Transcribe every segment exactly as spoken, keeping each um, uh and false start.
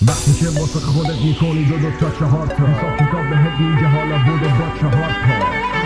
وقتی که واسه خودت میکنی دو دو تا چهار تا حساب کتاب بهت میگه حالا بودو با چهار تا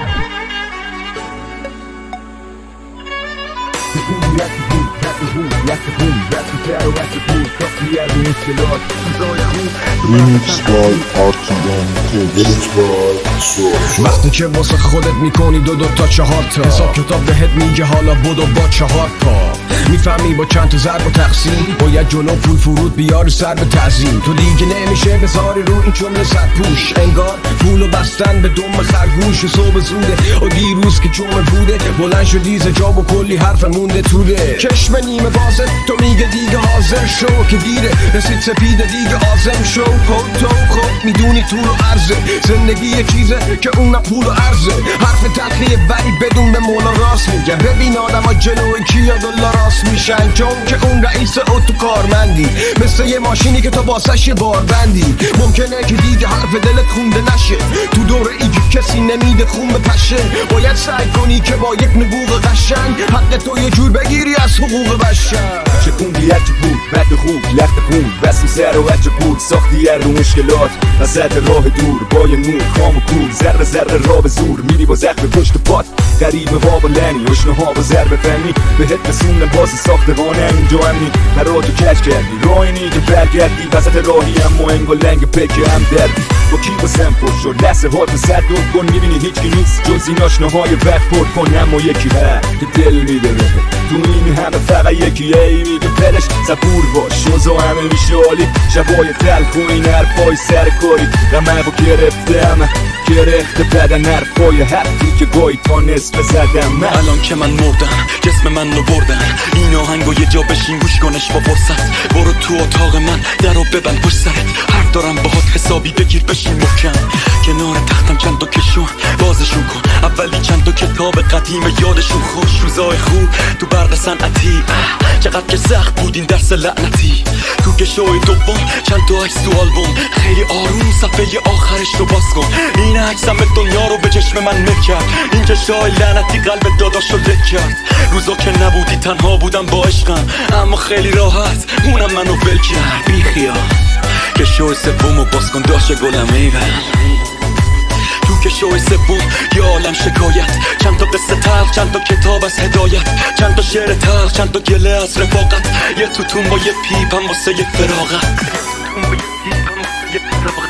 تکون یکی بود یکی بود یکی بود یکی کرو یکی بود کسی از مشکلات چیزای خوب Remix by Artigan Remix by Source. وقتی که واسه خودت میکنی دو دو تا چهار تا حساب کتاب بهت میگه حالا بودو با چهار تا میفهمی با چند تا ضرب و تقسیم باید جلو پول فرود بیاری سر به تعظیم تو دیگه نمیشه بذاری رو این جمله زد پوش انگار پولو بستن به دم خرگوش و صبح زوده و دیروز که جمعه بوده بلند شدی ز جا و کلی حرف مونده توده چشم نیمه بازه تو میگه دیگه حاضر شو که دیره رسید سپیده دیگه آزم شو خود تو خود میدونی طول و عرضه زندگی یه چیزه که اونم پول و عرضه حرف تلخیه ولی بدون به مولا راست میگه ببین آدم ها جلوی کیا دلا راست میشن چون که اون رئیس اتو کارمندی مثل یه ماشینی که تو واسش یه بار بندی ممکنه که دیگه حرف دلت خونده نشه تو دوره ای که کسی نمیده خون بپشه باید سعی کنی که با یک نبوغ قشنگ حق تو یه جور بگیری از حقوق بشر چکوندی هرچی بود بد خوب لخت خون بسیم سر و هرچه بود ساختی هر رو مشکلات وسط راه دور با یه نور خام و کور ذره ذره را به زور میری با زخم پشت پات غریبه ها با لنی اشنه ها با ضرب فنی بهت رسونه باز ساختمانه اینجا امنی براتو کج کردی راهی که برگردی وسط راهی اما انگا لنگ پکه هم دردی با کی با سم پر شد لحظه ها تو زد دور کن میبینی هیچ کی نیست جز این آشنه های وقت پر کن اما یکی هست که دل میده تو این همه فقط یکی ای میگه پلش صبور باش شوزا همه میشه عالی شبای تلخ و این حرفای سر کاری غمه با گرفته همه گرفته بدن حرفای حرفی که گاهی تا نصف زدم من الان که من مردم جسم من رو بردن این آهنگو یه جا بشین گوش کنش با فرصت برو تو اتاق من درو ببند پشت سرت حرف دارم باهات حسابی بگیر بشین محکم کنار تختم چند تا کشون بازشون کن اولی چند تا کتاب قدیم یادشون خوش روزای خوب تو برق صنعتی چقدر که سخت بود این درس لعنتی تو کشوی دوم چند تا عکس تو آلبوم خیلی آروم صفحه آخرش رو باز کن این عکسم دنیا رو به چشم من مل کرد این کشای لعنتی قلب داداشو لک کرد روزا که نبودی تنها بودم با عشقم اما خیلی راحت اونم منو ول کرد بی خیال کشوی سومو باز کن داشت گلم ایول تو که شوی سبون یه عالم شکایت چند تا قصه تلخ چند تا کتاب از هدایت چند تا شعر تلخ چند تا گله از رفاقت یه توتون با یه پیپم واسه یه فراغت